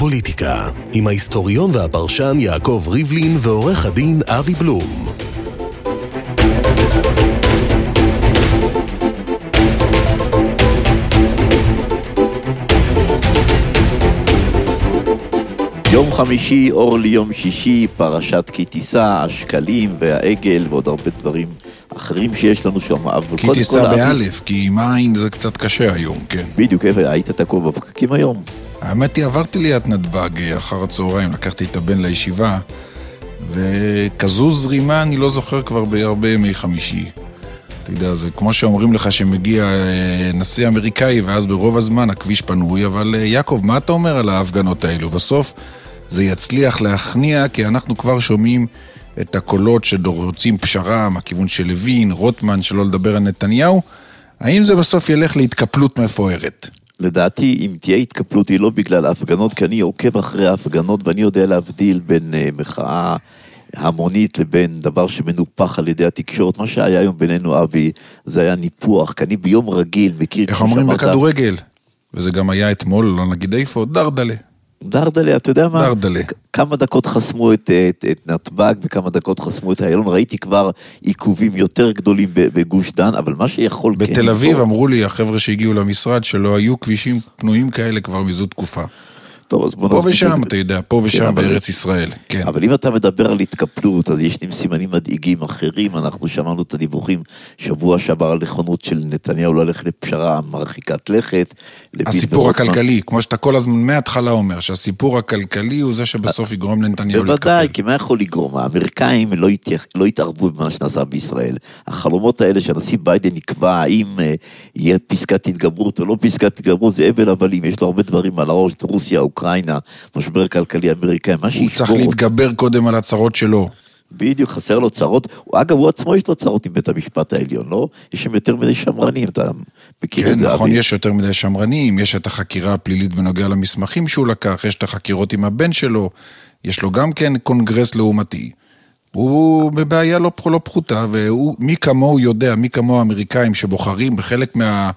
פוליטיקה, עם ההיסטוריון והפרשן יעקב ריבלין ועורך הדין אבי בלום. יום חמישי, אור ליום שישי, פרשת כי תישא, השקלים והעגל ועוד הרבה דברים אחרים שיש לנו שם. כי תישא באלף, כי עם עין זה קצת קשה היום, כן. בדיוק, היית תקוע בפקקים היום? האמת היא, עברתי ליד נתב"ג אחר הצהריים, לקחתי את הבן לישיבה, וכזו זרימה אני לא זוכר כבר בהרבה ימי חמישי. אתה יודע, זה כמו שאומרים לך שמגיע נשיא אמריקאי, ואז ברוב הזמן הכביש פנוי, אבל יעקב, מה אתה אומר על ההפגנות האלו? בסוף זה יצליח להכניע, כי אנחנו כבר שומעים את הקולות שרוצים פשרה מהכיוון של לוין, רוטמן, שלא לדבר על נתניהו. האם זה בסוף ילך להתקפלות מפוארת? לדעתי, אם תהיה התקפלות, היא לא בגלל ההפגנות, כי אני עוקב אחרי ההפגנות, ואני יודע להבדיל בין מחאה המונית לבין דבר שמנופח על ידי התקשורת. מה שהיה היום בינינו, אבי, זה היה ניפוח, כי אני ביום רגיל מכיר... איך אומרים בכדורגל? וזה גם היה אתמול, לא נגיד איפה, דרדלה. דרדלה, אתה יודע מה? דרדלה. כמה דקות חסמו את נתב"ג וכמה דקות חסמו את איילון. ראיתי כבר עיכובים יותר גדולים בגוש דן, אבל מה שיכול... בתל אביב אמרו לי, החבר'ה שהגיעו למשרד, שלא היו כבישים פנויים כאלה כבר מזו תקופה. פה ושם, אתה יודע, פה ושם בארץ ישראל. אבל אם אתה מדבר על התקפלות, אז יש סימנים מדאיגים אחרים. אנחנו שמענו את הדיווחים שבוע שעבר על נכונות של נתניהו ללכת לפשרה מרחיקת לכת. הסיפור הכלכלי, כמו שאתה כל הזמן מההתחלה אומר, שהסיפור הכלכלי הוא זה שבסוף יגרום לנתניהו להתקפל. בוודאי, כי מה יכול לגרום? האמריקאים לא התערבו במה שנעשה בישראל. החלומות האלה שהנשיא ביידן יקבע האם יהיה פסקת התגברות או לא פסקת התגברות, זה אבל הבלים. יש לו הרבה דברים על הראש, רוסיה, אוקראינה, משבר כלכלי אמריקאי, הוא צריך להתגבר קודם על הצרות שלו. בדיוק, חסר לו צרות. אגב, הוא עצמו יש לו צרות עם בית המשפט העליון, לא? יש שם יותר מדי שמרנים, אתה מכיר את זה? כן, נכון, יש יותר מדי שמרנים, יש את החקירה הפלילית בנוגע למסמכים שהוא לקח, יש את החקירות עם הבן שלו, יש לו גם כן קונגרס לעומתי. הוא בבעיה לא פחותה, ומי כמוהו יודע, מי כמוהו האמריקאים שבוחרים בחלק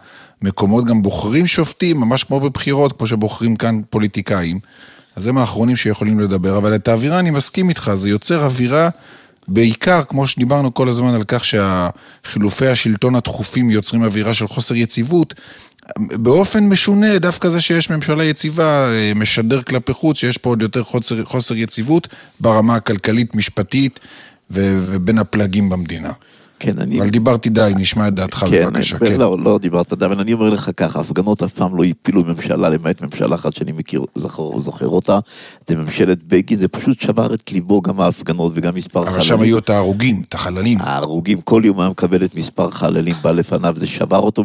מקומות גם בוחרים שופטים, ממש כמו בבחירות, כמו שבוחרים כאן פוליטיקאים. אז הם האחרונים שיכולים לדבר, אבל את האווירה אני מסכים איתך, זה יוצר אווירה בעיקר, כמו שדיברנו כל הזמן על כך שהחילופי השלטון התכופים יוצרים אווירה של חוסר יציבות, באופן משונה, דווקא זה שיש ממשלה יציבה, משדר כלפי חוץ, שיש פה עוד יותר חוסר יציבות, ברמה הכלכלית, משפטית, ובין הפלגים במדינה. כן, אבל דיברתי די, נשמע את דעתך בבקשה. כן, לא דיברת די, אבל אני אומר לך ככה, הפגנות אף פעם לא הפילו ממשלה, למעט ממשלה אחת שאני מכיר, זוכר אותה, זה ממשלת בגין, זה פשוט שבר את ליבו גם ההפגנות וגם מספר חללים. אבל שם היו את ההרוגים, את החללים. ההרוגים, כל יום היה מקבל את מספר חללים, בא לפניו, זה שבר אותו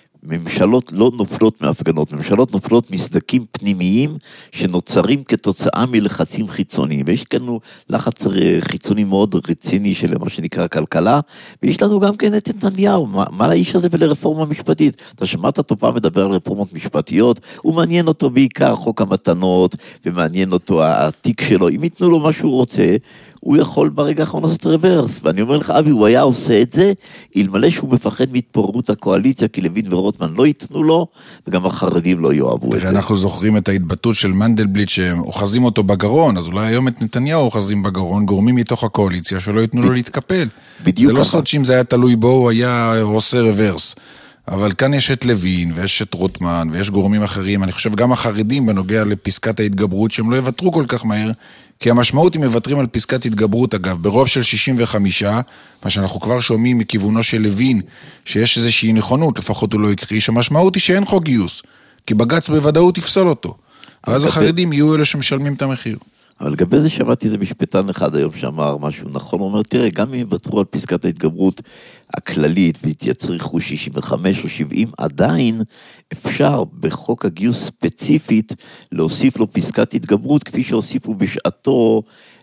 ממשלות לא נופלות מהפגנות, ממשלות נופלות מסדקים פנימיים שנוצרים כתוצאה מלחצים חיצוניים, ויש לנו לחץ חיצוני מאוד רציני של מה שנקרא כלכלה, ויש לנו גם כן את נתניהו, מה לאיש הזה ולרפורמה משפטית? אתה שמעת אותו פעם מדבר על רפורמות משפטיות, הוא מעניין אותו בעיקר חוק המתנות, ומעניין אותו התיק שלו, אם ייתנו לו מה שהוא רוצה, הוא יכול ברגע האחרון לעשות רוורס, ואני אומר לך, אבי, הוא היה עושה את זה, אלמלא שהוא מפחד מהתפוררות הקואליציה, כי לוין ורוטמן לא ייתנו לו, וגם החרדים לא יאהבו את זה. אנחנו זוכרים את ההתבטאות של מנדלבליט, שאוחזים אותו בגרון, אז אולי היום את נתניהו אוחזים בגרון, גורמים מתוך הקואליציה, שלא ייתנו לו להתקפל. בדיוק. זה לא סוד שאם זה היה תלוי בו, הוא היה עושה רוורס. אבל כאן יש את לוין, ויש את רוטמן, ויש גורמים אחרים, אני חושב גם החרדים בנוגע לפסקת ההתגברות, שהם לא יוותרו כל כך מהר, כי המשמעות אם מבטרים על פסקת התגברות, אגב, ברוב של 65, מה שאנחנו כבר שומעים מכיוונו של לוין, שיש איזושהי נכונות, לפחות הוא לא יקריש, המשמעות היא שאין חוק גיוס, כי בג"ץ בוודאות יפסול אותו, ואז החרדים יהיו אלה שמשלמים את המחיר. אבל לגבי זה שמעתי איזה משפטן אחד היום שאמר משהו נכון, הוא אומר, תראה, גם אם יוותרו על פסקת ההתגברות הכללית ויצריכו 65 או 70, עדיין אפשר בחוק הגיוס ספציפית להוסיף לו פסקת התגברות, כפי שהוסיפו בשעתו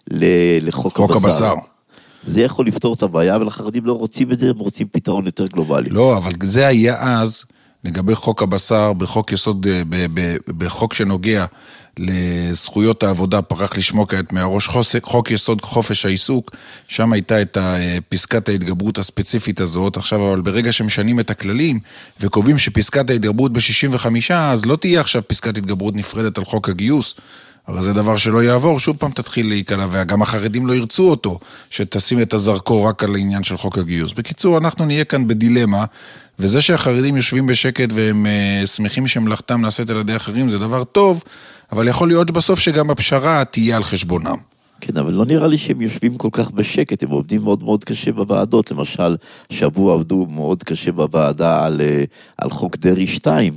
לחוק הבשר. זה יכול לפתור את הבעיה, אבל החרדים לא רוצים את זה, הם רוצים פתרון יותר גלובלי. לא, אבל זה היה אז, לגבי חוק הבשר, בחוק יסוד, בחוק שנוגע לזכויות העבודה, פרח לשמו כעת מהראש, חוק יסוד חופש העיסוק, שם הייתה את פסקת ההתגברות הספציפית הזאת, עכשיו אבל ברגע שמשנים את הכללים, וקובעים שפסקת ההתגברות ב-65, אז לא תהיה עכשיו פסקת התגברות נפרדת על חוק הגיוס, הרי זה דבר שלא יעבור, שוב פעם תתחיל להיקלה, וגם החרדים לא ירצו אותו, שתשים את הזרקור רק על העניין של חוק הגיוס. בקיצור, אנחנו נהיה כאן בדילמה, וזה שהחרדים יושבים בשקט והם שמחים שמלאכתם נעשית על ידי אחרים, זה דבר טוב, אבל יכול להיות בסוף שגם הפשרה תהיה על חשבונם. כן, אבל לא נראה לי שהם יושבים כל כך בשקט, הם עובדים מאוד מאוד קשה בוועדות, למשל, שבוע עבדו מאוד קשה בוועדה על חוק דרי 2,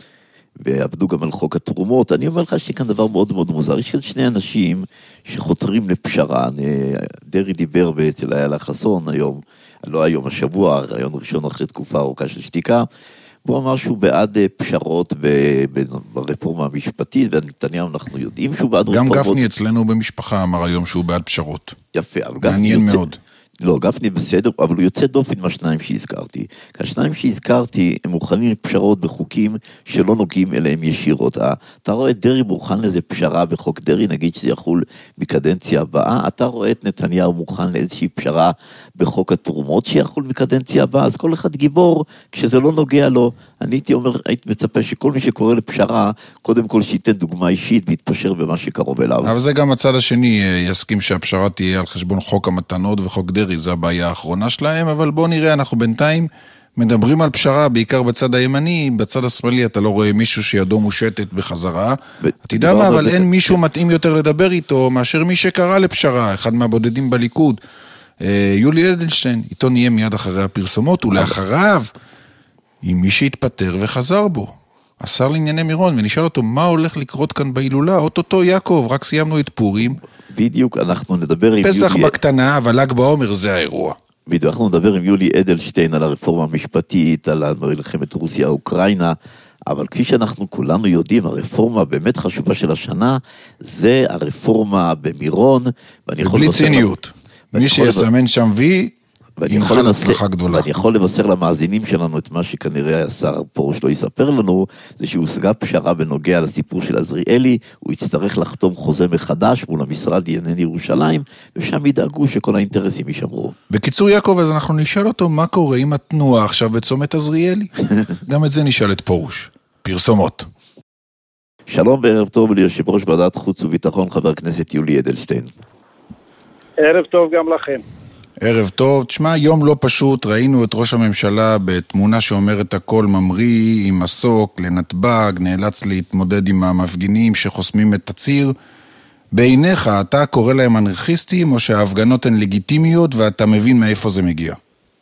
ועבדו גם על חוק התרומות. אני אומר לך שכאן דבר מאוד מאוד מוזר, יש כאן שני אנשים שחותרים לפשרה, דרי דיבר אצל איילה חסון היום, לא היום, השבוע, רעיון ראשון אחרי תקופה ארוכה של שתיקה, והוא אמר שהוא בעד פשרות ברפורמה המשפטית, ונתניהו אנחנו יודעים שהוא בעד רפורמות. גם גפני אצלנו במשפחה אמר היום שהוא בעד פשרות. יפה, אבל מעניין מאוד. לא, גפני בסדר, אבל הוא יוצא דופן מהשניים שהזכרתי. השניים שהזכרתי, הם מוכנים לפשרות בחוקים שלא נוגעים אליהם ישירות. אתה רואה את דרי מוכן לזה פשרה בחוק דרי, נגיד שזה יחול מקדנציה הבאה, אתה רואה את נתניהו מוכן לאיזושהי פשרה בחוק התרומות שיחול מקדנציה הבאה, אז כל אחד גיבור, כשזה לא נוגע לו, אני הייתי מצפה שכל מי שקורא לפשרה, קודם כל שייתן דוגמה אישית ויתפשר במה שקרוב אליו. אבל זה גם הצד השני יסכים שהפשרה תהיה על חשבון חוק המתנות וחוק דרי, זה הבעיה האחרונה שלהם, אבל בוא נראה, אנחנו בינתיים מדברים על פשרה, בעיקר בצד הימני, בצד השמאלי אתה לא רואה מישהו שידו מושטת בחזרה. אתה יודע מה, אבל אין מישהו מתאים יותר לדבר איתו, מאשר מי שקרא לפשרה, אחד מהבודדים בליכוד, יולי אדלשטיין, איתו נהיה מיד אחרי הפרסומות, ולאחריו, עם מי שהתפטר וחזר בו, השר לענייני מירון, ונשאל אותו מה הולך לקרות כאן בהילולה, אוטוטו יעקב, רק סיימנו את פורים. בדיוק, אנחנו נדבר עם פסח בקטנה, אבל ל"ג בעומר זה האירוע. בדיוק, אנחנו נדבר עם יולי אדלשטיין על הרפורמה המשפטית, על מלחמת רוסיה-אוקראינה, אבל כפי שאנחנו כולנו יודעים, הרפורמה באמת חשובה של השנה, זה הרפורמה במירון, ובלי ציניות. מי שיסמן שם וי, ינחל הצלחה גדולה. ואני יכול לבשר למאזינים שלנו את מה שכנראה השר פרוש לא יספר לנו, זה שהושגה פשרה בנוגע לסיפור של עזריאלי, הוא יצטרך לחתום חוזה מחדש מול המשרד לענייני ירושלים, ושם ידאגו שכל האינטרסים יישמרו. בקיצור יעקב, אז אנחנו נשאל אותו מה קורה עם התנועה עכשיו בצומת עזריאלי. גם את זה נשאל את פרוש. פרסומות. שלום וערב טוב ליושב ראש ועדת חוץ וביטחון, חבר הכנסת יולי אדלשטיין. ערב טוב גם לכם. ערב טוב, תשמע, יום לא פשוט, ראינו את ראש הממשלה בתמונה שאומרת הכל ממריא עם מסוק לנתב"ג, נאלץ להתמודד עם המפגינים שחוסמים את הציר. בעיניך, אתה קורא להם אנרכיסטים או שההפגנות הן לגיטימיות ואתה מבין מאיפה זה מגיע?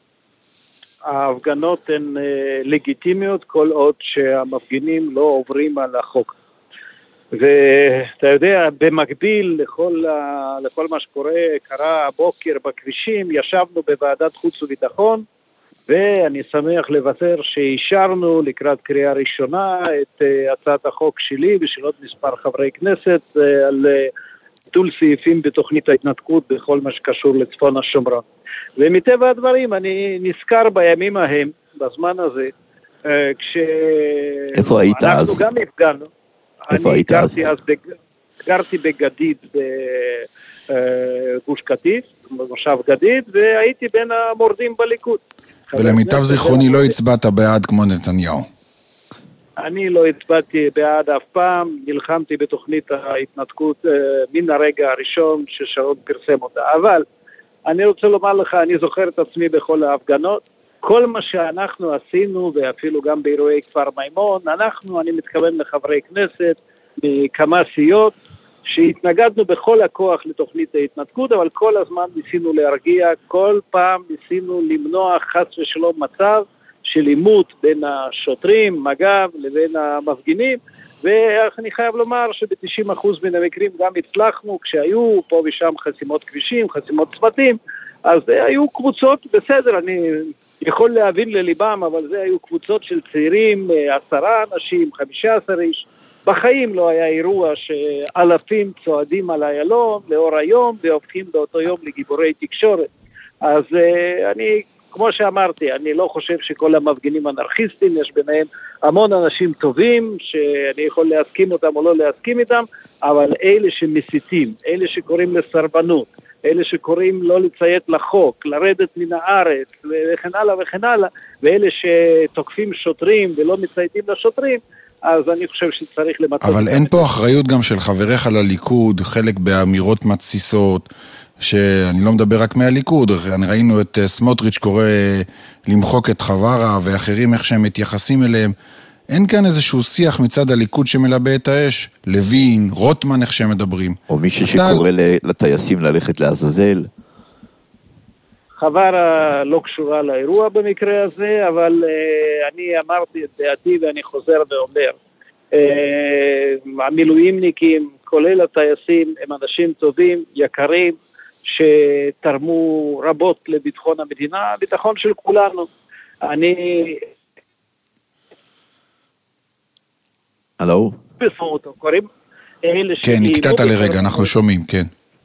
ההפגנות הן לגיטימיות כל עוד שהמפגינים לא עוברים על החוק. ואתה יודע, במקביל לכל מה שקורה, קרה הבוקר בכבישים, ישבנו בוועדת חוץ וביטחון, ואני שמח לבשר שאישרנו לקראת קריאה ראשונה את הצעת החוק שלי ושל עוד מספר חברי כנסת על ביטול סעיפים בתוכנית ההתנתקות בכל מה שקשור לצפון השומרון. ומטבע הדברים אני נזכר בימים ההם, בזמן הזה, איפה היית אז? אנחנו גם הפגנו. אני גרתי בגדיד בגוש קטיף, במושב גדיד, והייתי בין המורדים בליכוד. ולמיטב זיכרוני לא הצבעת בעד כמו נתניהו. אני לא הצבעתי בעד אף פעם, נלחמתי בתוכנית ההתנתקות מן הרגע הראשון ששרון פרסם אותה. אבל אני רוצה לומר לך, אני זוכר את עצמי בכל ההפגנות, כל מה שאנחנו עשינו, ואפילו גם באירועי כפר מימון, אני מתכוון לחברי כנסת מכמה סיעות, שהתנגדנו בכל הכוח לתוכנית ההתנתקות, אבל כל הזמן ניסינו להרגיע, כל פעם ניסינו למנוע חס ושלום מצב של עימות בין השוטרים, מג"ב, לבין המפגינים, ואני חייב לומר שב-90% מן המקרים גם הצלחנו, כשהיו פה ושם חסימות כבישים, חסימות צמתים, אז היו קבוצות, בסדר, אני יכול להבין לליבם, אבל זה היו קבוצות של צעירים, 10 אנשים, 15 איש, בחיים לא היה אירוע שאלפים צועדים על איילון לאור היום, והופכים באותו יום לגיבורי תקשורת. אז אני, כמו שאמרתי, אני לא חושב שכל המפגינים אנרכיסטים, יש ביניהם המון אנשים טובים, שאני יכול להסכים אותם או לא להסכים איתם, אבל אלה שמסיתים, אלה שקוראים לסרבנות, אלה שקוראים לא לציית לחוק, לרדת מן הארץ, וכן הלאה וכן הלאה, ואלה שתוקפים שוטרים ולא מצייתים לשוטרים, אז אני חושב שצריך למצוא... אבל אין פה אחריות גם של חבריך לליכוד, חלק באמירות מתסיסות, שאני לא מדבר רק מהליכוד, ראינו את סמוטריץ' קורא למחוק את חווארה ואחרים איך שהם מתייחסים אליהם. אין כאן איזשהו שיח מצד הליכוד שמלבה את האש? לוין, רוטמן, איך שהם מדברים. או מישהו שקורא לטייסים ללכת לעזאזל. חווארה לא קשורה לאירוע במקרה הזה, אבל אני אמרתי את דעתי ואני חוזר ואומר. המילואימניקים, כולל הטייסים, הם אנשים טובים, יקרים, שתרמו רבות לביטחון המדינה, הביטחון של כולנו. אני... הלו? קוראים? כן, נקטעת לרגע, אנחנו שומעים, כן.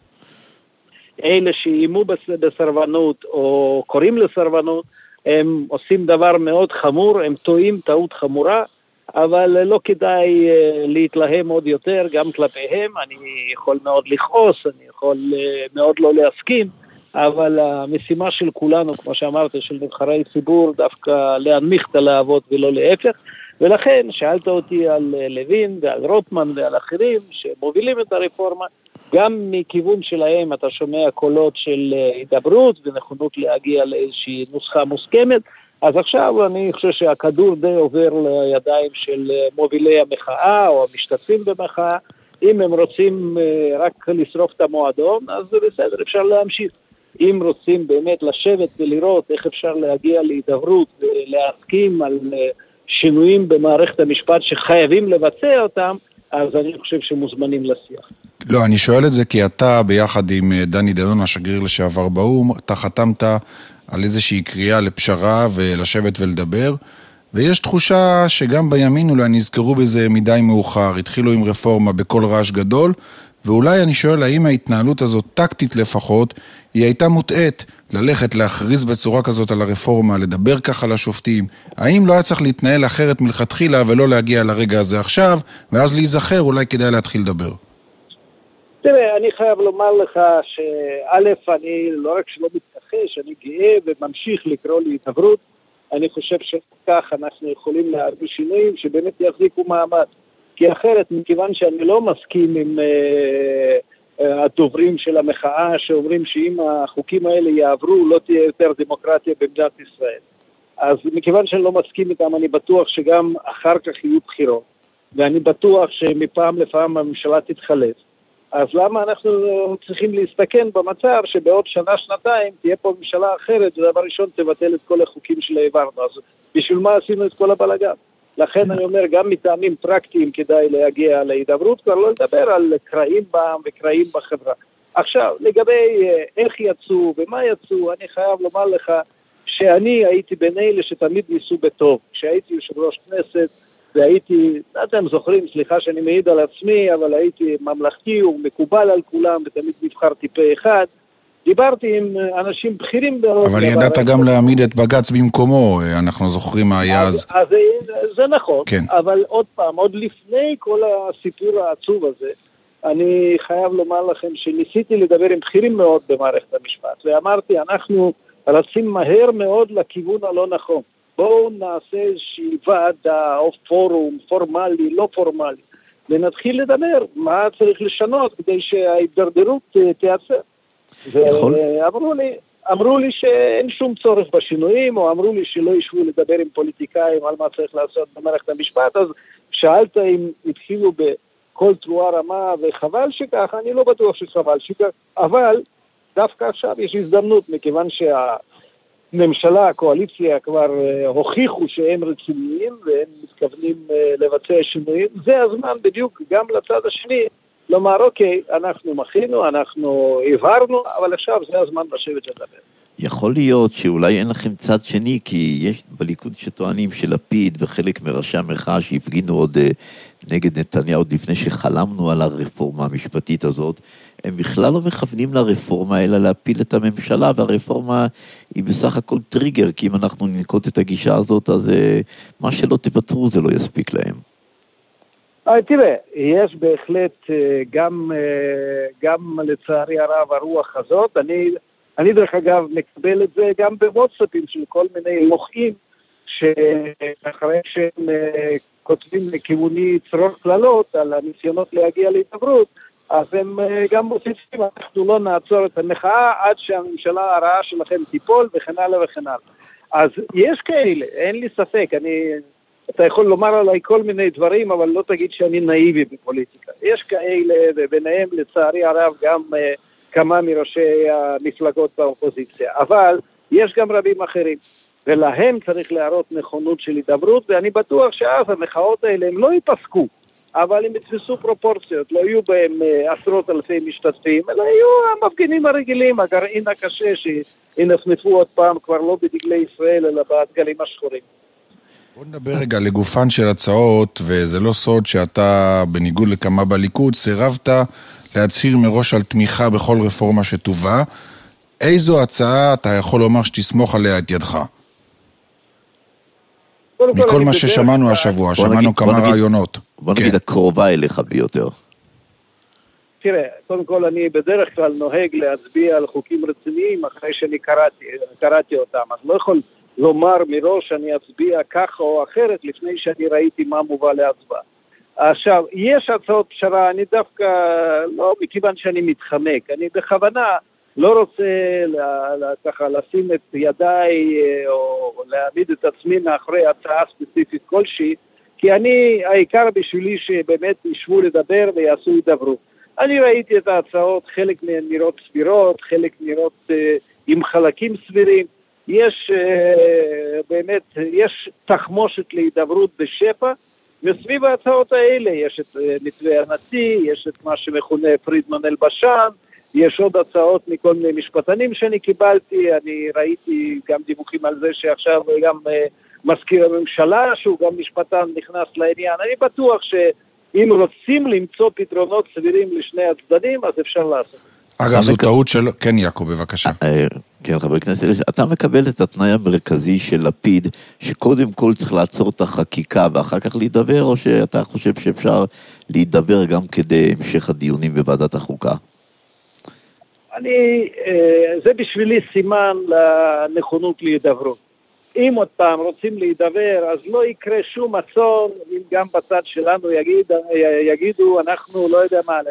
אלה שאיימו בסרבנות או קוראים לסרבנות, הם עושים דבר מאוד חמור, הם טועים טעות חמורה, אבל לא כדאי להתלהם עוד יותר גם כלפיהם. אני יכול מאוד לכעוס, אני יכול מאוד לא להסכים, אבל המשימה של כולנו, כמו שאמרתי, של נבחרי ציבור, דווקא להנמיך את הלהבות ולא להפך. ולכן שאלת אותי על לוין ועל רוטמן ועל אחרים שמובילים את הרפורמה, גם מכיוון שלהם אתה שומע קולות של הידברות ונכונות להגיע לאיזושהי נוסחה מוסכמת. אז עכשיו אני חושב שהכדור די עובר לידיים של מובילי המחאה או המשתתפים במחאה. אם הם רוצים רק לשרוף את המועדון, אז זה בסדר, אפשר להמשיך. אם רוצים באמת לשבת ולראות איך אפשר להגיע להידברות ולהסכים על שינויים במערכת המשפט שחייבים לבצע אותם, אז אני חושב שמוזמנים לשיח. לא, אני שואל את זה כי אתה ביחד עם דני דנון, השגריר לשעבר באום, אתה חתמת על איזושהי קריאה לפשרה ולשבת ולדבר, ויש תחושה שגם בימין אולי נזכרו בזה מדי מאוחר, התחילו עם רפורמה בכל רעש גדול, ואולי אני שואל האם ההתנהלות הזאת, טקטית לפחות, היא הייתה מוטעת ללכת להכריז בצורה כזאת על הרפורמה, לדבר ככה לשופטים, האם לא היה צריך להתנהל אחרת מלכתחילה ולא להגיע לרגע הזה עכשיו, ואז להיזכר אולי כדאי להתחיל לדבר? תראה, אני חייב לומר לך שא', אני לא רק שלא מתכחש, אני גאה וממשיך לקרוא להידברות. אני חושב שכך אנחנו יכולים להביא שינויים שבאמת יחזיקו מעמד. כי אחרת, מכיוון שאני לא מסכים עם הדוברים של המחאה שאומרים שאם החוקים האלה יעברו לא תהיה יותר דמוקרטיה במדינת ישראל. אז מכיוון שאני לא מסכים איתם, אני בטוח שגם אחר כך יהיו בחירות. ואני בטוח שמפעם לפעם הממשלה תתחלף. אז למה אנחנו צריכים להסתכן במצב שבעוד שנה, שנתיים, תהיה פה ממשלה אחרת, ודבר ראשון תבטל את כל החוקים שהעברנו. אז בשביל מה עשינו את כל הבלגן? לכן אני אומר, גם מטעמים פרקטיים כדאי להגיע להידברות, כבר לא לדבר על קרעים בעם וקרעים בחברה. עכשיו, לגבי איך יצאו ומה יצאו, אני חייב לומר לך שאני הייתי בין אלה שתמיד ניסו בטוב. כשהייתי יושב ראש כנסת, והייתי, אתם זוכרים, סליחה שאני מעיד על עצמי, אבל הייתי ממלכתי ומקובל על כולם, ותמיד נבחרתי פה אחד. דיברתי עם אנשים בכירים מאוד. אבל ידעת גם להעמיד את בג"ץ במקומו, אנחנו זוכרים מה היה אז. אז זה נכון, כן. אבל עוד פעם, עוד לפני כל הסיפור העצוב הזה, אני חייב לומר לכם שניסיתי לדבר עם בכירים מאוד במערכת המשפט, ואמרתי, אנחנו רצים מהר מאוד לכיוון הלא נכון. בואו נעשה איזושהי ועדה או פורום, פורמלי, לא פורמלי, ונתחיל לדבר מה צריך לשנות כדי שההידרדרות תיעצר. ואמרו לי שאין שום צורך בשינויים, או אמרו לי שלא ישבו לדבר עם פוליטיקאים על מה צריך לעשות במערכת המשפט. אז שאלת אם התחילו בכל תרועה רמה, וחבל שכך, אני לא בטוח שחבל שכך, אבל דווקא עכשיו יש הזדמנות, מכיוון הממשלה, הקואליציה כבר הוכיחו שהם רציניים והם מתכוונים לבצע שינויים. זה הזמן בדיוק גם לצד השני לומר, אוקיי, אנחנו מכינו, אנחנו העברנו, אבל עכשיו זה הזמן לשבת לדבר. יכול להיות שאולי אין לכם צד שני, כי יש בליכוד שטוענים שלפיד וחלק מראשי המחאה שהפגינו עוד נגד נתניהו עוד לפני שחלמנו על הרפורמה המשפטית הזאת, הם בכלל לא מכוונים לרפורמה, אלא להפיל את הממשלה, והרפורמה היא בסך הכל טריגר, כי אם אנחנו ננקוט את הגישה הזאת, אז מה שלא תוותרו זה לא יספיק להם. תראה, יש בהחלט גם לצערי הרב הרוח הזאת. אני דרך אגב מקבל את זה גם בוואטסאפים של כל מיני מוחים, שאחרי שהם כותבים לכיווני צרור כללות על הניסיונות להגיע להידברות, אז הם גם מוסיפים, אנחנו לא נעצור את המחאה עד שהממשלה הרעה שלכם תיפול וכן הלאה וכן הלאה. אז יש כאלה, אין לי ספק, אתה יכול לומר עליי כל מיני דברים, אבל לא תגיד שאני נאיבי בפוליטיקה. יש כאלה, וביניהם לצערי הרב גם כמה מראשי המפלגות באופוזיציה, אבל יש גם רבים אחרים, ולהם צריך להראות נכונות של הידברות, ואני בטוח שאז המחאות האלה הם לא ייפסקו, אבל הם יתפסו פרופורציות, לא יהיו בהם עשרות אלפי משתתפים, אלא יהיו המפגינים הרגילים, הגרעין הקשה שינפנפו עוד פעם, כבר לא בדגלי ישראל, אלא בדגלים השחורים. בוא נדבר רגע לגופן של הצעות, וזה לא סוד שאתה, בניגוד לכמה בליכוד, סירבת להצהיר מראש על תמיכה בכל רפורמה שתובא. איזו הצעה אתה יכול לומר שתסמוך עליה את ידך? מכל מה ששמענו השבוע, שמענו כמה רעיונות. בוא נגיד הקרובה אליך ביותר. תראה, קודם כל אני בדרך כלל נוהג להצביע על חוקים רציניים אחרי שאני קראתי אותם, אז לא יכול לומר מראש שאני אצביע כך או אחרת לפני שאני ראיתי מה מובא להצבעה. עכשיו, יש הצעות פשרה, אני דווקא, לא מכיוון שאני מתחמק, אני בכוונה לא רוצה ככה לשים את ידיי או להעמיד את עצמי מאחורי הצעה ספציפית כלשהי, כי העיקר בשבילי שבאמת ישבו לדבר ויעשו הידברות. אני ראיתי את ההצעות, חלק מהן נראות סבירות, חלק נראות עם חלקים סבירים, יש באמת, יש תחמושת להידברות בשפע, וסביב ההצעות האלה יש את מתווה הנשיא, יש את מה שמכונה פרידמן אלבשן, יש עוד הצעות מכל מיני משפטנים שאני קיבלתי, אני ראיתי גם דיווחים על זה שעכשיו גם מזכיר הממשלה, שהוא גם משפטן נכנס לעניין, אני בטוח שאם רוצים למצוא פתרונות סבירים לשני הצדדים, אז אפשר לעשות. אגב, זו טעות של... כן, יעקב, בבקשה. כן, חבר הכנסת, אתה מקבל את התנאי המרכזי של לפיד, שקודם כל צריך לעצור את החקיקה ואחר כך להידבר, או שאתה חושב שאפשר להידבר גם כדי המשך הדיונים בוועדת החוקה? זה בשבילי סימן לנכונות להידברות. אם עוד פעם רוצים להידבר, אז לא יקרה שום אסון, אם גם בצד שלנו יגידו, אנחנו לא יודע מה,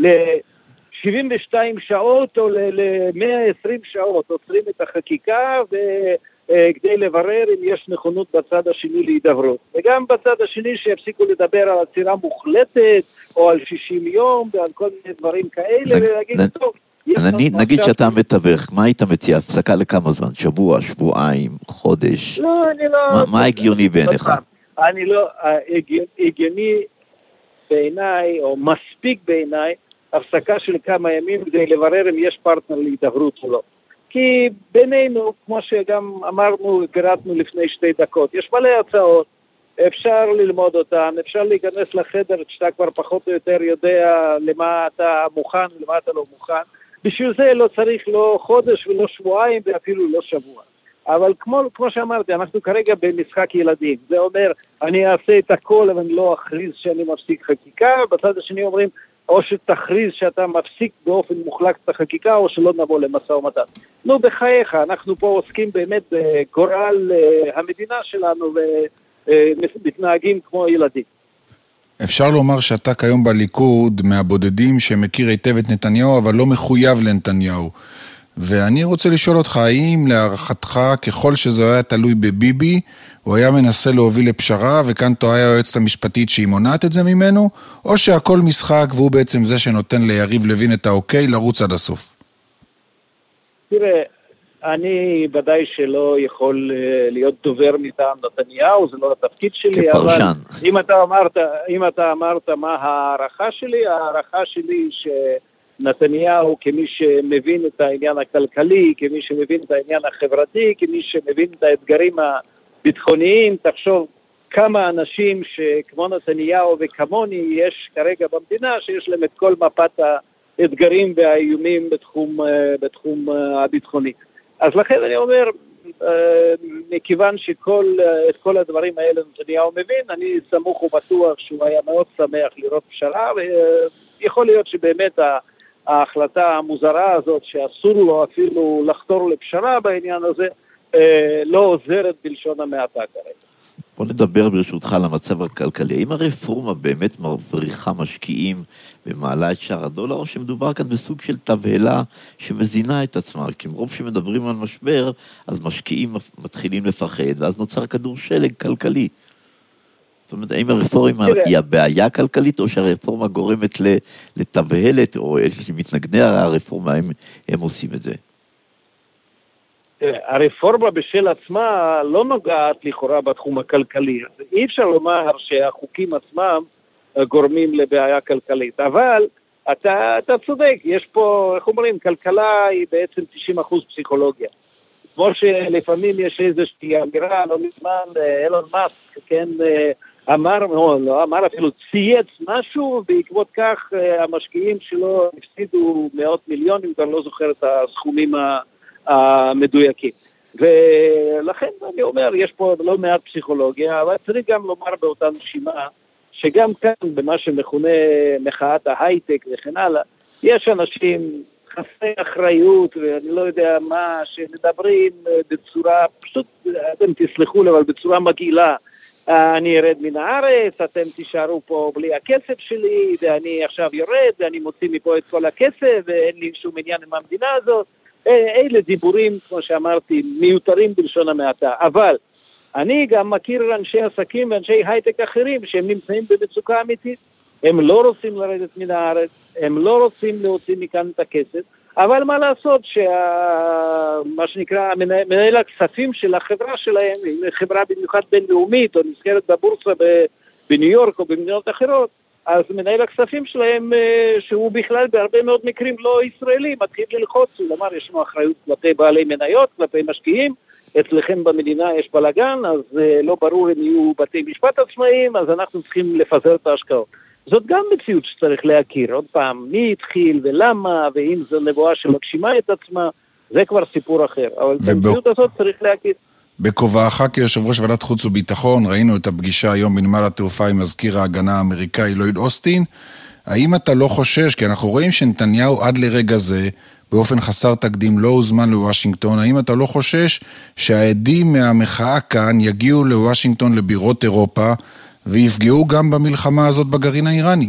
ל-72 שעות או ל-120 שעות עוצרים את החקיקה וכדי לברר אם יש נכונות בצד השני להידברות. וגם בצד השני שיפסיקו לדבר על עצירה מוחלטת או על 60 יום ועל כל מיני דברים כאלה ולהגיד טוב. נגיד שאתה מתווך, מה היית מציע? הפסקה לכמה זמן? שבוע, שבועיים, חודש? לא, אני לא... מה הגיוני בעיניך? אני לא... הגיוני בעיניי, או מספיק בעיניי, הפסקה של כמה ימים כדי לברר אם יש פרטנר להידברות או לא. כי בינינו, כמו שגם אמרנו, פירטנו לפני 2 דקות, יש מלא הצעות, אפשר ללמוד אותן, אפשר להיכנס לחדר כשאתה כבר פחות או יותר יודע למה אתה מוכן, למה אתה לא מוכן. בשביל זה לא צריך לא חודש ולא שבועיים ואפילו לא שבוע. אבל כמו שאמרתי, אנחנו כרגע במשחק ילדים. זה אומר, אני אעשה את הכל, אבל אני לא אכריז שאני מפסיק חקיקה. בצד השני אומרים, או שתכריז שאתה מפסיק באופן מוחלט את החקיקה, או שלא נבוא למשא ומתן. נו, בחייך, אנחנו פה עוסקים באמת בגורל המדינה שלנו, ומתנהגים כמו ילדים. אפשר לומר שאתה כיום בליכוד מהבודדים שמכיר היטב את נתניהו, אבל לא מחויב לנתניהו. ואני רוצה לשאול אותך, האם להערכתך, ככל שזה היה תלוי בביבי, הוא היה מנסה להוביל לפשרה, וכאן תוהה היועצת המשפטית שהיא מונעת את זה ממנו, או שהכל משחק והוא בעצם זה שנותן ליריב לוין את האוקיי לרוץ עד הסוף? תראה, אני ודאי שלא יכול להיות דובר מטעם נתניהו, זה לא התפקיד שלי, כפרשן. אבל אם אתה אמרת מה הערכה שלי שנתניהו כמי שמבין את העניין הכלכלי, כמי שמבין את העניין החברתי, כמי שמבין את האתגרים הביטחוניים, תחשוב כמה אנשים שכמו נתניהו וכמוני יש כרגע במדינה, שיש להם את כל מפת האתגרים והאיומים בתחום הביטחוני. אז לכן אני אומר, מכיוון שאת כל הדברים האלה נתניהו מבין, אני סמוך ובטוח שהוא היה מאוד שמח לראות פשרה, ויכול להיות שבאמת ההחלטה המוזרה הזאת, שאסור לו אפילו לחתור לפשרה בעניין הזה, לא עוזרת בלשון המעטה כרגע. בוא נדבר ברשותך על המצב הכלכלי. האם הרפורמה באמת מבריחה משקיעים ומעלה את שער הדולר, או שמדובר כאן בסוג של תבהלה שמזינה את עצמה? כי מרוב שמדברים על משבר, אז משקיעים מתחילים לפחד, ואז נוצר כדור שלג כלכלי. זאת אומרת, האם הרפורמה היא הבעיה הכלכלית, או שהרפורמה גורמת לתבהלת, או איזה מתנגדי הרפורמה, הם עושים את זה? הרפורמה בשל עצמה לא נוגעת לכאורה בתחום הכלכלי. אי אפשר לומר שהחוקים עצמם גורמים לבעיה כלכלית. אבל אתה צודק, יש פה, איך אומרים, כלכלה היא בעצם 90% פסיכולוגיה. כמו שלפעמים יש איזושהי אמירה, לא מזמן, אילון מאסק, כן, אמר אפילו צייץ משהו, בעקבות כך המשקיעים שלו הפסידו מאות מיליונים, כבר לא זוכר את הסכומים המדויקים. ולכן אני אומר, יש פה לא מעט פסיכולוגיה, אבל צריך גם לומר באותה נשימה, שגם כאן במה שמכונה מחאת ההייטק וכן הלאה, יש אנשים חסרי אחריות, ואני לא יודע מה, שמדברים בצורה, פשוט, אתם תסלחו לי, אבל בצורה מגעילה, אני ארד מן הארץ, אתם תישארו פה בלי הכסף שלי, ואני עכשיו יורד, ואני מוציא מפה את כל הכסף, ואין לי שום עניין עם המדינה הזאת. אלה דיבורים, כמו שאמרתי, מיותרים בלשון המעטה. אבל אני גם מכיר אנשי עסקים ואנשי הייטק אחרים שהם נמצאים במצוקה אמיתית. הם לא רוצים לרדת מן הארץ, הם לא רוצים להוציא מכאן את הכסף, אבל מה לעשות מה שנקרא מנהל הכספים של החברה שלהם, חברה במיוחד בינלאומית או נסחרת בבורסה בניו יורק או במדינות אחרות, אז מנהל הכספים שלהם, שהוא בכלל בהרבה מאוד מקרים לא ישראלי, מתחיל ללחוץ, ולומר, יש לנו אחריות כלפי בעלי מניות, כלפי משקיעים, אצלכם במדינה יש בלגן, אז לא ברור אם יהיו בתי משפט עצמאיים, אז אנחנו צריכים לפזר את ההשקעות. זאת גם מציאות שצריך להכיר, עוד פעם, מי התחיל ולמה, ואם זו נבואה שמגשימה את עצמה, זה כבר סיפור אחר, אבל את המציאות הזאת צריך להכיר. בכובעך כיושב ראש ועדת חוץ וביטחון, ראינו את הפגישה היום בנמל התעופה עם מזכיר ההגנה האמריקאי לויד אוסטין. האם אתה לא חושש, כי אנחנו רואים שנתניהו עד לרגע זה, באופן חסר תקדים, לא הוזמן לוושינגטון, האם אתה לא חושש שהעדים מהמחאה כאן יגיעו לוושינגטון לבירות אירופה, ויפגעו גם במלחמה הזאת בגרעין האיראני?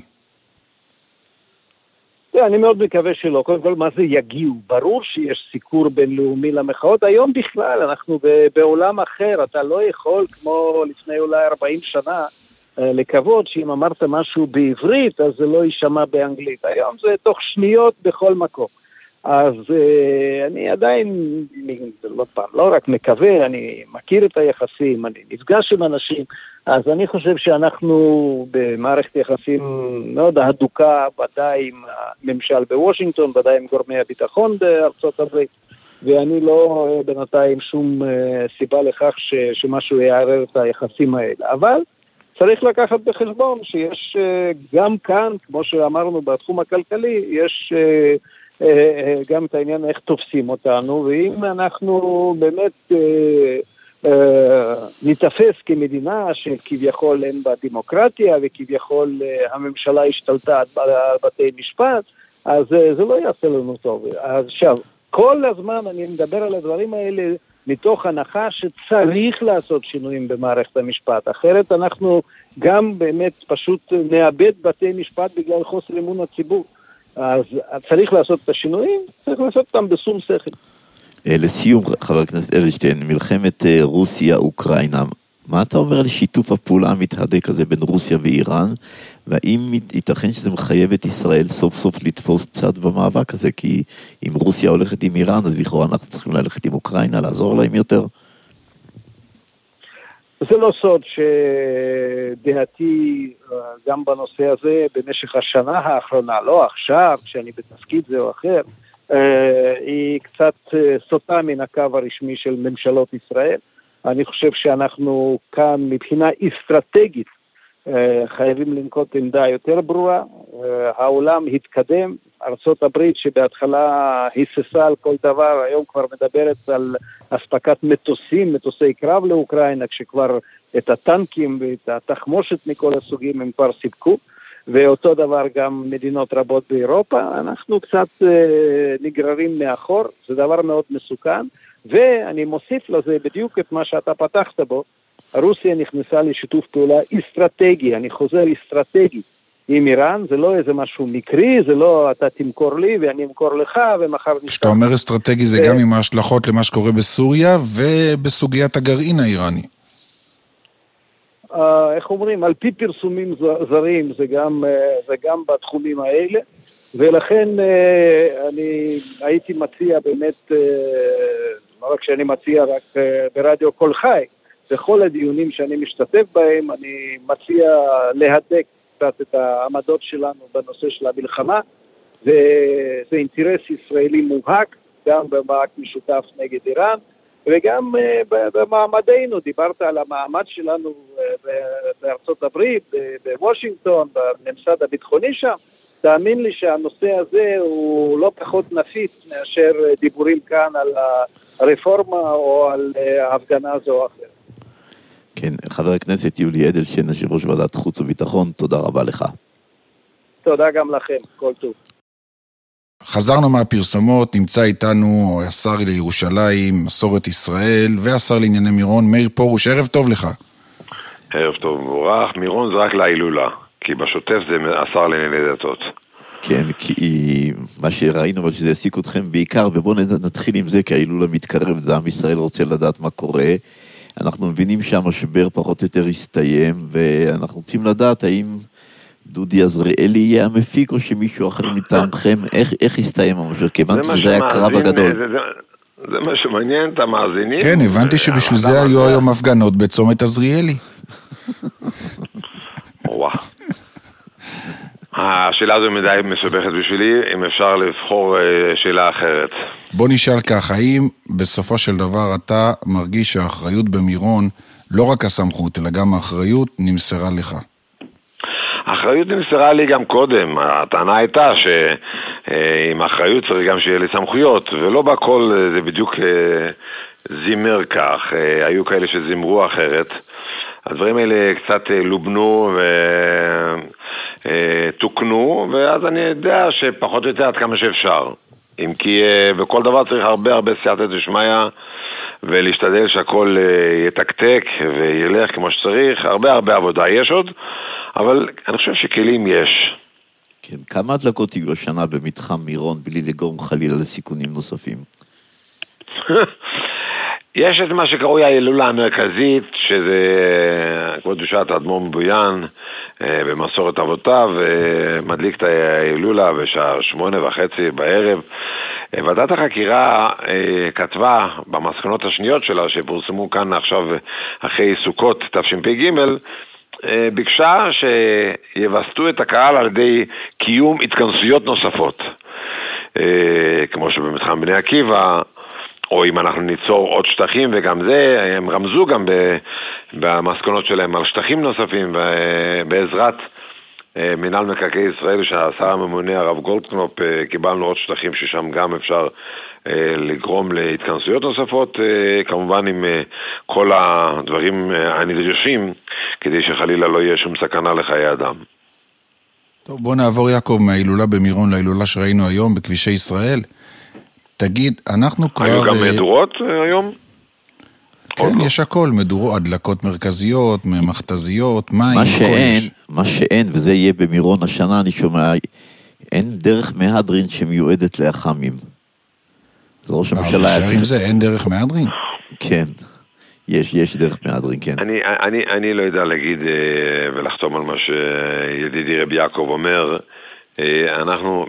אני מאוד מקווה שלא. קודם כל, מה זה יגיעו? ברור שיש סיקור בינלאומי למחאות. היום בכלל, אנחנו בעולם אחר. אתה לא יכול, כמו לפני אולי 40 שנה, לקוות שאם אמרת משהו בעברית, אז זה לא יישמע באנגלית. היום זה תוך שניות בכל מקום. אז אני עדיין, לא רק מקווה, אני מכיר את היחסים, אני נפגש עם אנשים, אז אני חושב שאנחנו במערכת יחסים מאוד הדוקה, ודאי עם הממשל בוושינגטון, ודאי עם גורמי הביטחון בארצות הברית, ואני לא רואה בינתיים שום סיבה לכך שמשהו יערער את היחסים האלה. אבל צריך לקחת בחשבון שיש גם כאן, כמו שאמרנו בתחום הכלכלי, יש גם את העניין איך תופסים אותנו, ואם אנחנו באמת נתפס כמדינה שכביכול אין בה דמוקרטיה, וכביכול הממשלה השתלטה על בתי משפט, אז זה לא יעשה לנו טוב. עכשיו, כל הזמן אני מדבר על הדברים האלה מתוך הנחה שצריך לעשות שינויים במערכת המשפט, אחרת אנחנו גם באמת פשוט נאבד בתי משפט בגלל חוסר אמון הציבור. אז צריך לעשות את השינויים, צריך לעשות אותם בשום שכל. לסיום, חבר הכנסת אדלשטיין, מלחמת רוסיה-אוקראינה, מה אתה אומר על שיתוף הפעולה המתהדק הזה בין רוסיה ואיראן, והאם ייתכן שזה מחייב את ישראל סוף סוף לתפוס צד במאבק הזה, כי אם רוסיה הולכת עם איראן, אז לכאורה אנחנו צריכים ללכת עם אוקראינה, לעזור להם יותר? זה לא סוד שדעתי גם בנושא הזה במשך השנה האחרונה, לא עכשיו, כשאני בתפקיד זה או אחר, היא קצת סוטה מן הקו הרשמי של ממשלות ישראל. אני חושב שאנחנו כאן מבחינה אסטרטגית חייבים לנקוט עמדה יותר ברורה. העולם התקדם, ארצות הברית שבהתחלה היססה על כל דבר, היום כבר מדברת על אספקת מטוסי קרב לאוקראינה, כשכבר את הטנקים ואת התחמושת מכל הסוגים הם כבר סיפקו, ואותו דבר גם מדינות רבות באירופה. אנחנו קצת נגררים מאחור, זה דבר מאוד מסוכן, ואני מוסיף לזה בדיוק את מה שאתה פתחת בו, רוסיה נכנסה לשיתוף פעולה אסטרטגי, אני חוזר אסטרטגי, עם איראן, זה לא איזה משהו מקרי, זה לא אתה תמכור לי ואני אמכור לך ומחר נשאר. כשאתה אומר אסטרטגי זה גם עם ההשלכות למה שקורה בסוריה ובסוגיית הגרעין האיראני. איך אומרים, על פי פרסומים זרים זה גם בתחומים האלה, ולכן אני הייתי מציע באמת, לא רק שאני מציע רק ברדיו קול חי, בכל הדיונים שאני משתתף בהם, אני מציע להדק קצת את העמדות שלנו בנושא של המלחמה, וזה אינטרס ישראלי מובהק, גם במאבק משותף נגד איראן, וגם במעמדנו, דיברת על המעמד שלנו בארצות הברית, בוושינגטון, בממסד הביטחוני שם, תאמין לי שהנושא הזה הוא לא פחות נפיץ מאשר דיבורים כאן על הרפורמה או על הפגנה זו או אחרת. כן, חבר הכנסת יולי אדלשטיין, יושב ראש ועדת חוץ וביטחון, תודה רבה לך. תודה גם לכם, כל טוב. חזרנו מהפרסומות, נמצא איתנו השר לירושלים, מסורת ישראל, והשר לענייני מירון, מאיר פרוש. ערב טוב לך. ערב טוב מבורך. מירון זה רק להילולה, כי בשוטף זה השר לענייני דתות. כן, כי מה שראינו, אבל שזה יעסיק אתכם בעיקר, ובואו נתחיל עם זה, כי ההילולה מתקרב, ועם ישראל רוצה לדעת מה קורה. אנחנו מבינים שהמשבר פחות או יותר הסתיים, ואנחנו רוצים לדעת האם דודי עזריאלי יהיה המפיק, או שמישהו אחר מטעמכם, איך הסתיים המשבר? כיוון שזה היה הקרב הגדול. זה מה שמעניין את המאזינים. כן, הבנתי שבשביל זה היו היום הפגנות בצומת עזריאלי. וואו. השאלה הזו מדי מסובכת בשבילי, אם אפשר לבחור שאלה אחרת. בוא נשאל כך, האם בסופו של דבר אתה מרגיש שהאחריות במירון, לא רק הסמכות, אלא גם האחריות נמסרה לך? האחריות נמסרה לי גם קודם. הטענה הייתה שעם האחריות צריך גם שיהיה לי סמכויות, ולא בכל זה בדיוק זימר כך. היו כאלה שזימרו אחרת. הדברים האלה קצת לובנו ותוקנו, ואז אני יודע שפחות או יותר עד כמה שאפשר. אם כי בכל דבר צריך הרבה סייעתא דשמיא, ולהשתדל שהכל יתקתק וילך כמו שצריך. הרבה עבודה יש עוד, אבל אני חושב שכלים יש. כן, כמה הדלקות יהיו השנה במתחם מירון, בלי לגרום חלילה לסיכונים נוספים? יש את מה שקרוי ההילולה המרכזית, שזה כבוד קדושת האדמו"ר מבויאן, במסורת אבותיו, מדליק את ההילולה בשעה 8:30 בערב. ועדת החקירה כתבה במסקנות השניות שלה, שפורסמו כאן עכשיו אחרי סוכות תשפ"ג, ביקשה שיבסטו את הקהל על ידי קיום התכנסויות נוספות, כמו שבמתחם בני עקיבא, או אם אנחנו ניצור עוד שטחים, וגם זה, הם רמזו גם במסקנות שלהם על שטחים נוספים, בעזרת מנהל מקרקעי ישראל, שהשר הממונה הרב גולדקנופ, קיבלנו עוד שטחים ששם גם אפשר לגרום להתכנסויות נוספות, כמובן עם כל הדברים הנדרשים, כדי שחלילה לא יהיה שום סכנה לחיי אדם. טוב, בוא נעבור יעקב מההילולה במירון להילולה שראינו היום בכבישי ישראל. תגיד, אנחנו כבר... היו גם מדורות היום? כן, יש הכל, מדורות, הדלקות מרכזיות, מכתזיות, מים, מה שאין, וזה יהיה במירון השנה, אני שומע, אין דרך מהדרין שמיועדת לאחמים. זה ראש הממשלה... עם זה, אין דרך מהדרין? כן, יש דרך מהדרין, כן. אני לא יודע להגיד ולחתום על מה שידידי רבי יעקב אומר. אנחנו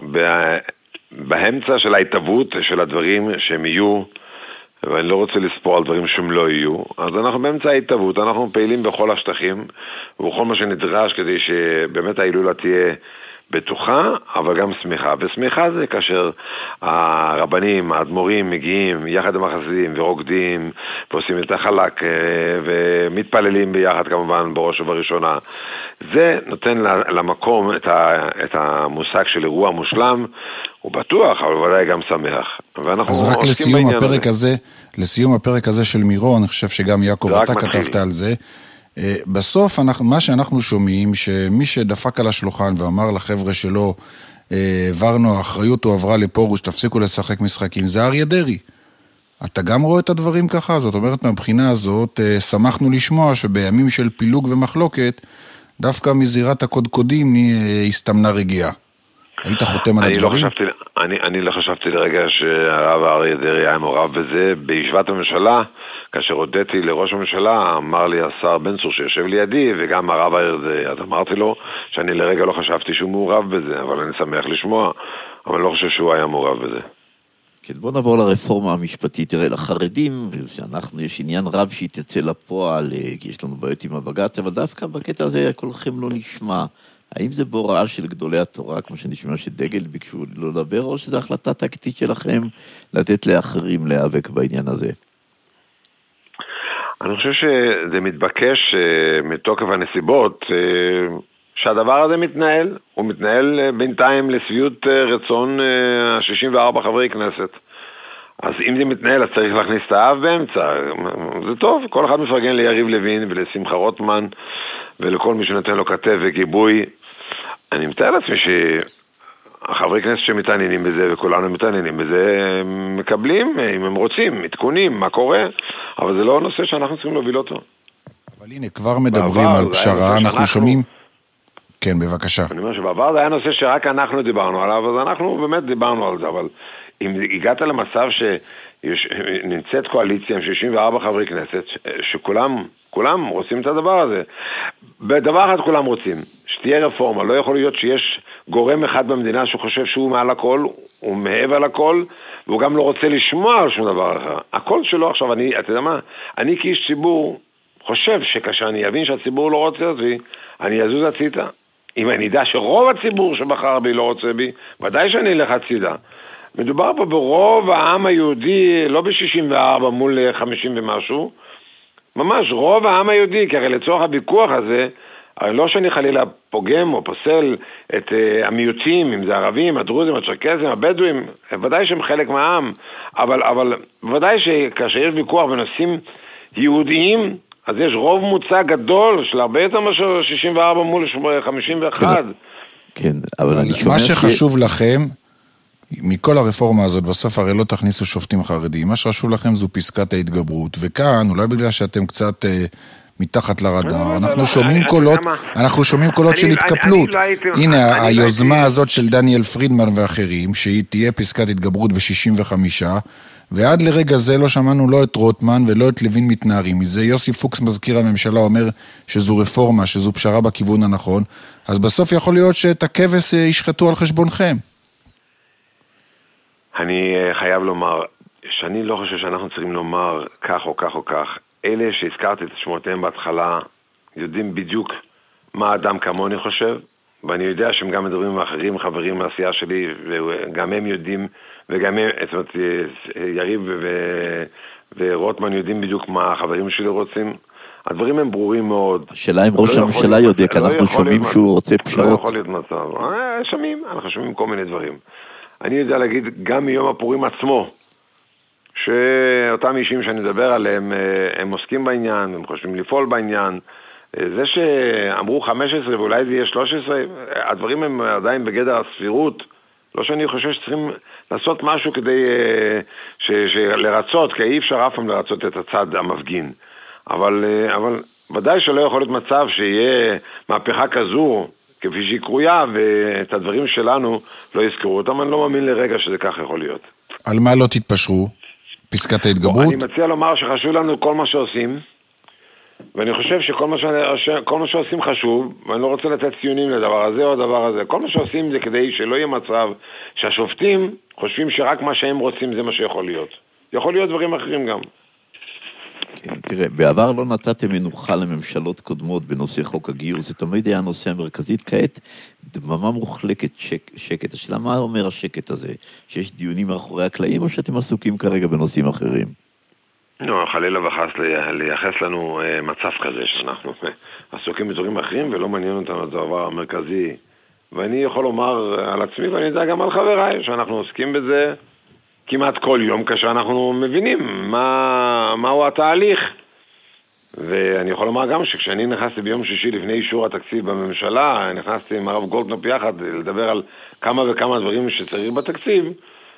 באמצע של ההתאבות של הדברים שהם יהיו, ואני לא רוצה לספור על דברים שהם לא יהיו, אז אנחנו באמצע ההתאבות, אנחנו פעילים בכל השטחים, ובכל מה שנדרש כדי שבאמת ההילולה תהיה בטוחה, אבל גם שמחה. ושמחה זה כאשר הרבנים, האדמו"רים מגיעים יחד עם החסידים ורוקדים, ועושים את החלק, ומתפללים ביחד כמובן בראש ובראשונה. זה נותן למקום את המושג של אירוע מושלם, הוא בטוח, אבל ודאי גם שמח. אז רק לסיום הפרק הזה של מירון, אני חושב שגם יעקב אתה כתבת על זה, בסוף מה שאנחנו שומעים, שמי שדפק על השולחן ואמר לחבר'ה שלו, עברנו, האחריות הועברה לפורוש, תפסיקו לשחק משחקים, זה אריה דרעי. אתה גם רואה את הדברים ככה? זאת אומרת, מהבחינה הזאת, שמחנו לשמוע שבימים של פילוג ומחלוקת, דווקא מזירת הקודקודים הסתמנה רגיעה. היית חותם על הדברים? אני לא חשבתי לרגע שהרב אריה דרעי היה מעורב בזה. בישיבת הממשלה, כאשר הודיתי לראש הממשלה, אמר לי השר בן צור שיושב לידי, וגם הרב אריה דרעי, אז אמרתי לו שאני לרגע לא חשבתי שהוא מעורב בזה, אבל אני שמח לשמוע, אבל לא חושב שהוא היה מעורב בזה. כן, בוא נעבור לרפורמה המשפטית. תראה, לחרדים, יש עניין רב שהיא תצא לפועל, כי יש לנו בעיות עם הבג"ץ, אבל דווקא בקטע הזה כולכם לא נשמע. האם זה בהוראה של גדולי התורה, כמו שנשמע שדגל ביקשו לא לדבר, או שזו החלטה טקטית שלכם לתת לאחרים להיאבק בעניין הזה? אני חושב שזה מתבקש מתוקף הנסיבות, שהדבר הזה מתנהל, הוא מתנהל בינתיים לשביעות רצון 64 חברי כנסת. אז אם זה מתנהל, אז צריך להכניס את האב באמצע. זה טוב, כל אחד מפרגן ליריב לוין ולשמחה רוטמן, ולכל מי שנותן לו כתף וגיבוי. אני מתאר לעצמי שהחברי כנסת שמתעניינים בזה, וכולנו מתעניינים בזה, מקבלים, אם הם רוצים, מתקונים, מה קורה, אבל זה לא נושא שאנחנו צריכים להוביל אותו. אבל הנה, כבר מדברים על פשרה, אנחנו שומעים... כן, בבקשה. אני אומר שבעבר זה היה נושא שרק אנחנו דיברנו עליו, אז אנחנו באמת דיברנו על זה, אבל אם הגעת למצב שנמצאת קואליציה עם 64 חברי כנסת, שכולם רוצים את הדבר הזה, בדבר אחד כולם רוצים, שתהיה רפורמה, לא יכול להיות שיש גורם אחד במדינה שחושב שהוא מעל הכל, הוא מעבר לכל, והוא גם לא רוצה לשמוע על שום דבר אחר. הכל שלו עכשיו, אתה יודע מה, אני כאיש ציבור חושב שכאשר אני אבין שהציבור לא רוצה אותי, אני אזוז הצידה. אם אני יודע שרוב הציבור שבחר בי לא רוצה בי, ודאי שאני אלך הצידה. מדובר פה ברוב העם היהודי, לא ב-64 מול 50 ומשהו, ממש רוב העם היהודי, כי הרי לצורך הוויכוח הזה, הרי לא שאני חלילה פוגם או פוסל את המיעוטים, אם זה ערבים, הדרוזים, הצ'רקסים, הבדואים, ודאי שהם חלק מהעם, אבל ודאי שכאשר יש ויכוח בנושאים יהודיים, אז יש רוב מוצא גדול של הרבה יותר מאשר 64 מול 51. כן, אבל אני שומע מה שחשוב לכם, מכל הרפורמה הזאת, בסוף הרי לא תכניסו שופטים חרדים, מה שחשוב לכם זו פסקת ההתגברות, וכאן, אולי בגלל שאתם קצת מתחת לרדאר, אנחנו שומעים קולות של התקפלות. הנה, היוזמה הזאת של דניאל פרידמן ואחרים, שהיא תהיה פסקת התגברות ב-65, ועד לרגע זה לא שמענו לא את רוטמן ולא את לוין מתנערים מזה. יוסי פוקס מזכיר הממשלה אומר שזו רפורמה, שזו פשרה בכיוון הנכון, אז בסוף יכול להיות שאת הכבש ישחטו על חשבונכם. אני חייב לומר שאני לא חושב שאנחנו צריכים לומר כך או כך או כך. אלה שהזכרתי את שמותיהם בהתחלה יודעים בדיוק מה אדם כמוני חושב, ואני יודע שהם גם מדברים עם אחרים, חברים מהעשייה שלי, וגם הם יודעים, וגם הם, זאת אומרת, יריב ורוטמן יודעים בדיוק מה החברים שלי רוצים. הדברים הם ברורים מאוד. השאלה אם ראש הממשלה יודע, כי אנחנו שומעים שהוא רוצה פשרות. לא יכול להיות מצב. אנחנו שומעים כל מיני דברים. אני יודע להגיד גם מיום הפורים עצמו, שאותם אישים שאני מדבר עליהם, הם עוסקים בעניין, הם חושבים לפעול בעניין. זה שאמרו 15 ואולי זה יהיה 13, הדברים הם עדיין בגדר הסבירות. לא שאני חושב שצריכים לעשות משהו כדי לרצות, כי אי אפשר אף פעם לרצות את הצד המפגין. אבל ודאי שלא יכול להיות מצב שיהיה מהפכה כזו, כפי שהיא קרויה, ואת הדברים שלנו לא יזכרו אותם. אני לא מאמין לרגע שזה כך יכול להיות. על מה לא תתפשרו? פסקת ההתגברות? אני מציע לומר שחשוב לנו כל מה שעושים, ואני חושב שכל מה שעושים חשוב, ואני לא רוצה לתת ציונים לדבר הזה או הדבר הזה. כל מה שעושים זה כדי שלא יהיה מצב שהשופטים חושבים שרק מה שהם רוצים זה מה שיכול להיות. יכול להיות דברים אחרים גם. כן, תראה, בעבר לא נתתם מנוחה לממשלות קודמות בנושא חוק הגיוס, זה תמיד היה הנושא המרכזית, כעת דממה מוחלקת, שקט. השאלה, מה אומר השקט הזה? שיש דיונים מאחורי הקלעים, או שאתם עסוקים כרגע בנושאים אחרים? לא, חלילה וחס לייחס לנו מצב כזה, שאנחנו עסוקים בדברים אחרים, ולא מעניין אותנו הדבר המרכזי. ואני יכול לומר על עצמי, ואני יודע גם על חבריי, שאנחנו עוסקים בזה כמעט כל יום, כאשר אנחנו מבינים מהו התהליך. ואני יכול לומר גם שכשאני נכנסתי ביום שישי לפני אישור התקציב בממשלה, נכנסתי עם הרב גולדקנופ יחד לדבר על כמה וכמה דברים שצריך בתקציב,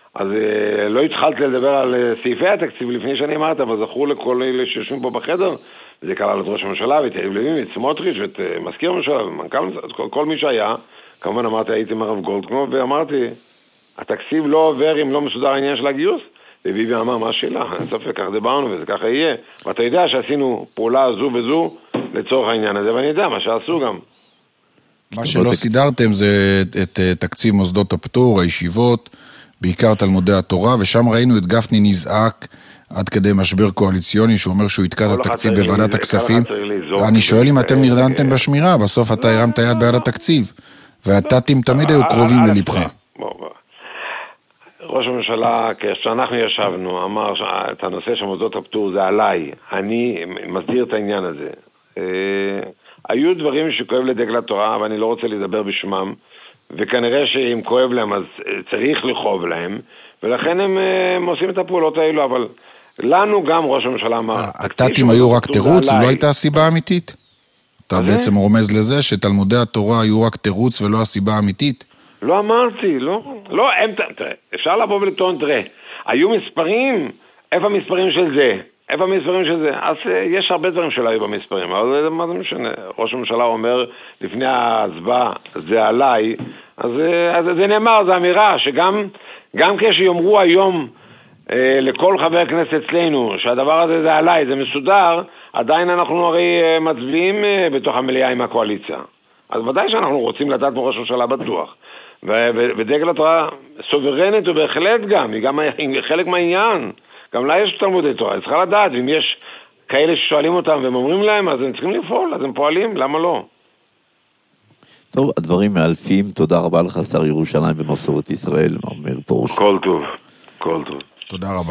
אז לא התחלתי לדבר על סעיפי התקציב לפני שאני אמרתי, אבל זכרו לכל אלה שיושבים פה בחדר, זה כלל את ראש הממשלה ואת יריב לוין, את סמוטריץ' ואת מזכיר הממשלה ומנכ"ל, כל מי שהיה, כמובן אמרתי, הייתי עם הרב גולדקנופ, ואמרתי, התקציב לא עובר אם לא מסודר העניין של הגיוס, וביבי אמר, מה השאלה? אין ספק, כך דיברנו וזה ככה יהיה, ואתה יודע שעשינו פעולה זו וזו לצורך העניין הזה, ואני יודע מה שעשו גם. מה שלא סידרתם זה את תקציב מוסדות הפטור, הישיבות, בעיקר תלמודי התורה, ושם ראינו את גפני נזעק עד כדי משבר קואליציוני, שהוא אומר שהוא יתקע את התקציב בוועדת הכספים. אני שואל אם אתם נרדמתם בשמירה, בסוף אתה הרמת יד בעד התקציב, והתתים תמיד היו קרובים ללבך. ראש הממשלה, כשאנחנו ישבנו, אמר את הנושא של מוסדות הפטור זה עליי, אני מסדיר את העניין הזה. היו דברים שכואב לדגל התורה, ואני לא רוצה לדבר בשמם, וכנראה שאם כואב להם אז צריך לכאוב להם, ולכן הם עושים את הפעולות האלו, אבל לנו גם ראש הממשלה אמר... התתים היו רק תירוץ, זו לא הייתה הסיבה האמיתית? אתה בעצם רומז לזה שתלמודי התורה היו רק תירוץ ולא הסיבה האמיתית? לא אמרתי, לא, תראה, אפשר לבוא ולטעון, תראה, היו מספרים, איפה המספרים של זה? איפה המספרים של זה? אז יש הרבה דברים שלא היו במספרים, אבל מה זה משנה? ראש הממשלה אומר, לפני ההצבעה, זה עליי, אז זה נאמר, זו אמירה, שגם כשיאמרו היום לכל חבר כנסת אצלנו, שהדבר הזה זה עליי, זה מסודר, עדיין אנחנו הרי מצביעים בתוך המליאה עם הקואליציה. אז ודאי שאנחנו רוצים לדעת מראש הממשלה בטוח. ודגל התורה סוברנית ובהחלט גם, היא גם חלק מהעניין. גם לה יש תלמודי תורה, היא צריכה לדעת, ואם יש כאלה ששואלים אותם והם אומרים להם, אז הם צריכים לפעול, אז הם פועלים, למה לא? טוב, הדברים מאלפים, תודה רבה לך, שר ירושלים ומסורת ישראל, מאיר פרוש. כל טוב, כל טוב. תודה רבה.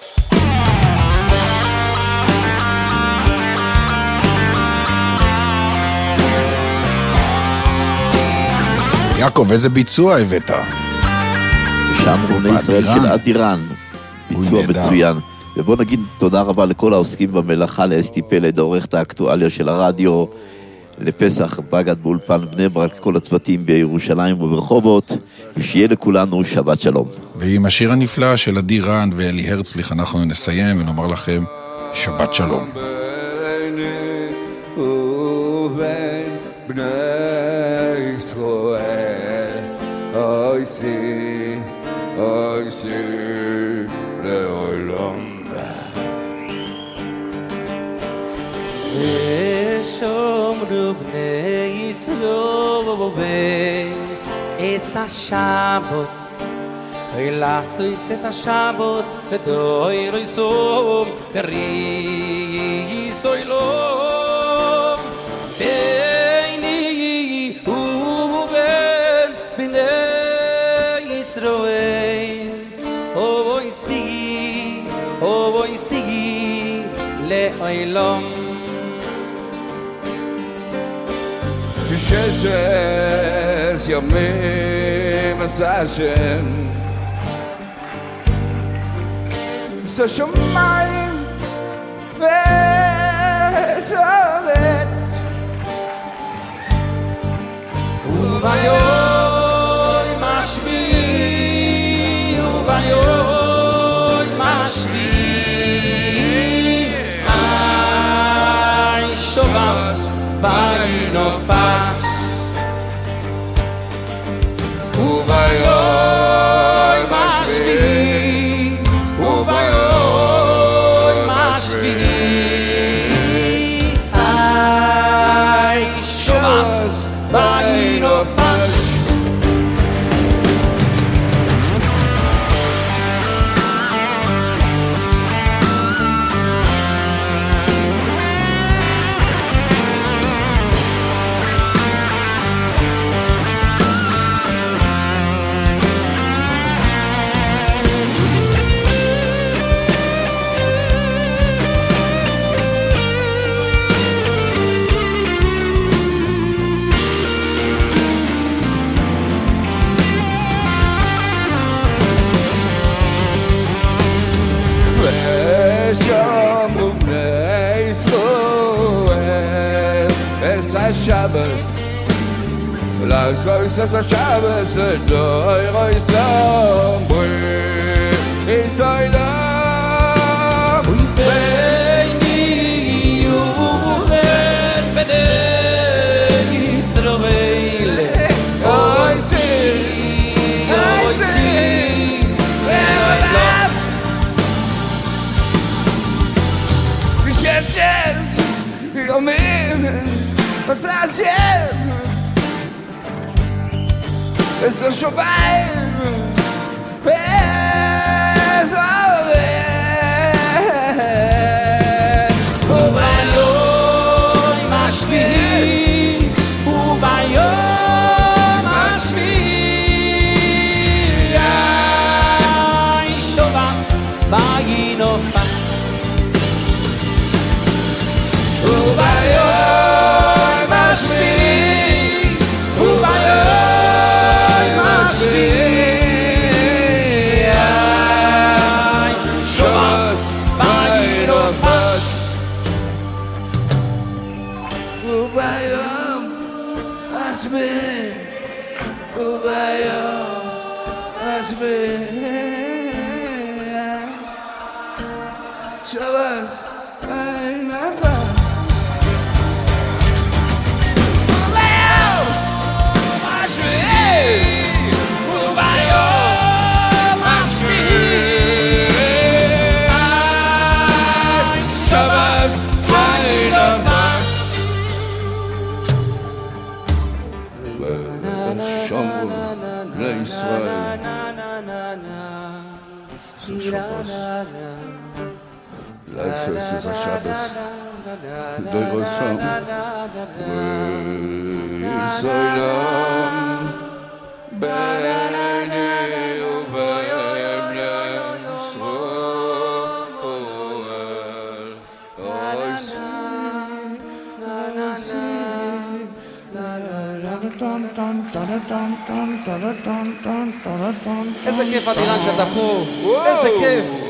יעקב, איזה ביצוע הבאת? שם רוני ישראל של אדירן, ביצוע מצוין. ובוא נגיד תודה רבה לכל העוסקים במלאכה, לאסתי פלד, עורכת האקטואליה של הרדיו, לפסח בגד באולפן בני ברק, כל הצוותים בירושלים וברחובות, ושיהיה לכולנו שבת שלום. ועם השיר הנפלא של אדירן ואלי הרצליך אנחנו נסיים ונאמר לכם שבת שלום. ושומרו בני ישראל את השבוס ולעשות את השבוס לדויר סום קרי סוילום ביני ובין בני ישראל אוי סי לעולם ששש ימים הסשן ששמיים וסרץ וביום משבי וביום משבי אי שובס נופש וביום משבי וביום משבי אי שובס בי נופש Shabbos לעשות את השבס לדויר איסם Israel Beini uben Bnei Israel Oy si Leolam Vishes Yomim Vasashem Esser Shobayim וביום השביעי שובס בינופה וביום השביעי שובס בינופה וביום השביעי שובס בינופה Laissez ces Shabbos de ressent Israël Béni ou איזה כיף אדירן שאתה פה, איזה כיף.